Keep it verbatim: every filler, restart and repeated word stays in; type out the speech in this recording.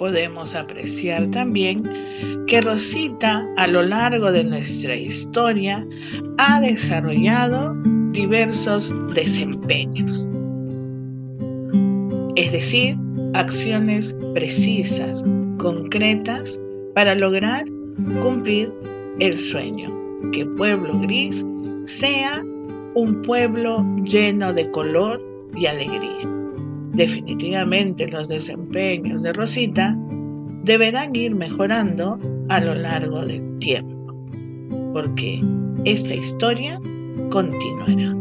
podemos apreciar también que Rosita a lo largo de nuestra historia ha desarrollado diversos desempeños, es decir, acciones precisas, concretas, para lograr cumplir el sueño, que Pueblo Gris sea un pueblo lleno de color y alegría. Definitivamente los desempeños de Rosita deberán ir mejorando a lo largo del tiempo, porque esta historia continuará.